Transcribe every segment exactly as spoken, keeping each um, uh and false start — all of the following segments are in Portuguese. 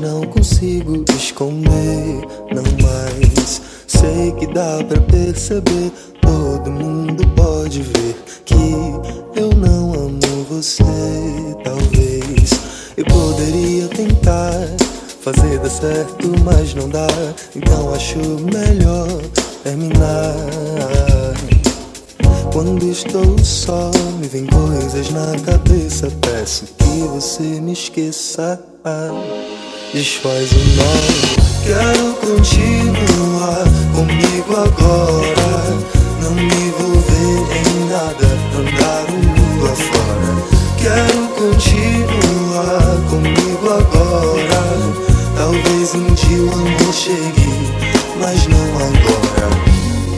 não consigo esconder, não mais. Sei que dá pra perceber, todo mundo pode ver que eu não amo você. Talvez eu poderia tentar fazer dar certo, mas não dá. Então acho melhor terminar. Quando estou só, me vem coisas na cabeça. Peço que você me esqueça, desfaz o nó. Quero continuar comigo agora, não me envolver em nada, andar o mundo afora. Quero continuar comigo agora. Talvez um dia o amor chegue, mas não agora.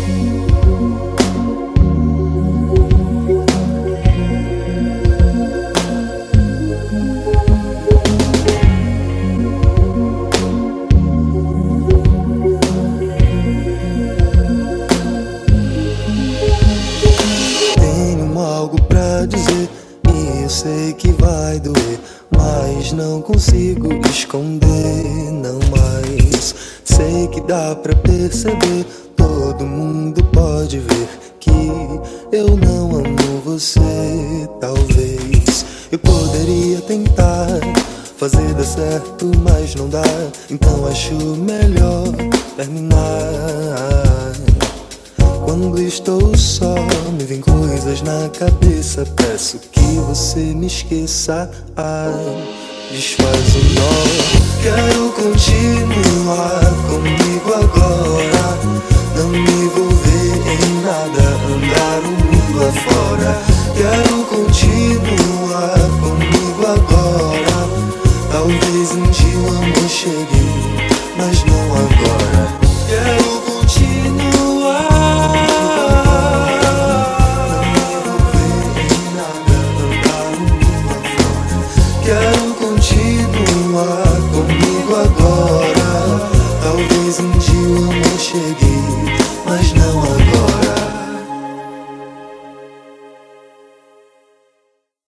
Algo pra dizer e eu sei que vai doer, mas não consigo esconder, não mais. Sei que dá pra perceber, todo mundo pode ver que eu não amo você. Talvez eu poderia tentar fazer dar certo, mas não dá. Então acho melhor terminar. Quando estou só, me vem coisas na cabeça. Peço que você me esqueça, desfaz o nó. Quero continuar comigo agora, não me envolver em nada, andar o mundo afora. Quero continuar comigo agora. Talvez um dia o amor chegue, mas não